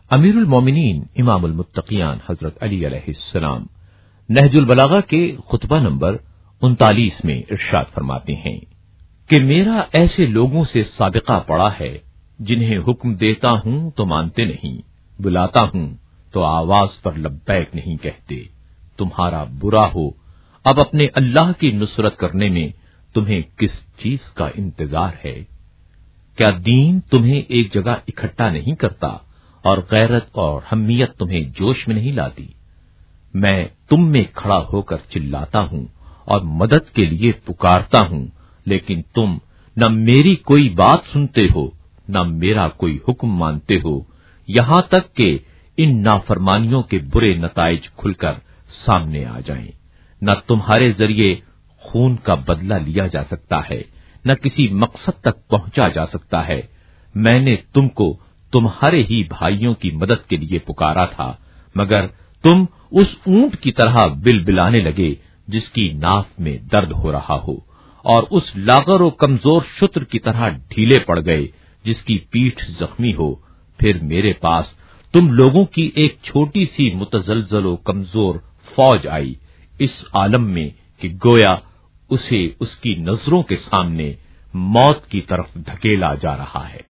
امیر المومنین امام المتقیان حضرت علی علیہ السلام نہج البلاغہ کے خطبہ نمبر 39 میں ارشاد فرماتے ہیں کہ میرا ایسے لوگوں سے سابقہ پڑا ہے جنہیں حکم دیتا ہوں تو مانتے نہیں، بلاتا ہوں تو آواز پر لبیک نہیں کہتے۔ تمہارا برا ہو، اب اپنے اللہ کی نصرت کرنے میں تمہیں کس چیز کا انتظار ہے؟ کیا دین تمہیں ایک جگہ اکٹھا نہیں کرتا اور غیرت اور حمیت تمہیں جوش میں نہیں لاتی؟ میں تم میں کھڑا ہو کر چلاتا ہوں اور مدد کے لیے پکارتا ہوں، لیکن تم نہ میری کوئی بات سنتے ہو نہ میرا کوئی حکم مانتے ہو، یہاں تک کہ ان نافرمانیوں کے برے نتائج کھل کر سامنے آ جائیں۔ نہ تمہارے ذریعے خون کا بدلہ لیا جا سکتا ہے، نہ کسی مقصد تک پہنچا جا سکتا ہے۔ میں نے تم کو تمہارے ہی بھائیوں کی مدد کے لیے پکارا تھا، مگر تم اس اونٹ کی طرح بلبلانے لگے جس کی ناف میں درد ہو رہا ہو، اور اس لاغر و کمزور شتر کی طرح ڈھیلے پڑ گئے جس کی پیٹھ زخمی ہو۔ پھر میرے پاس تم لوگوں کی ایک چھوٹی سی متزلزل و کمزور فوج آئی، اس عالم میں کہ گویا اسے اس کی نظروں کے سامنے موت کی طرف دھکیلا جا رہا ہے۔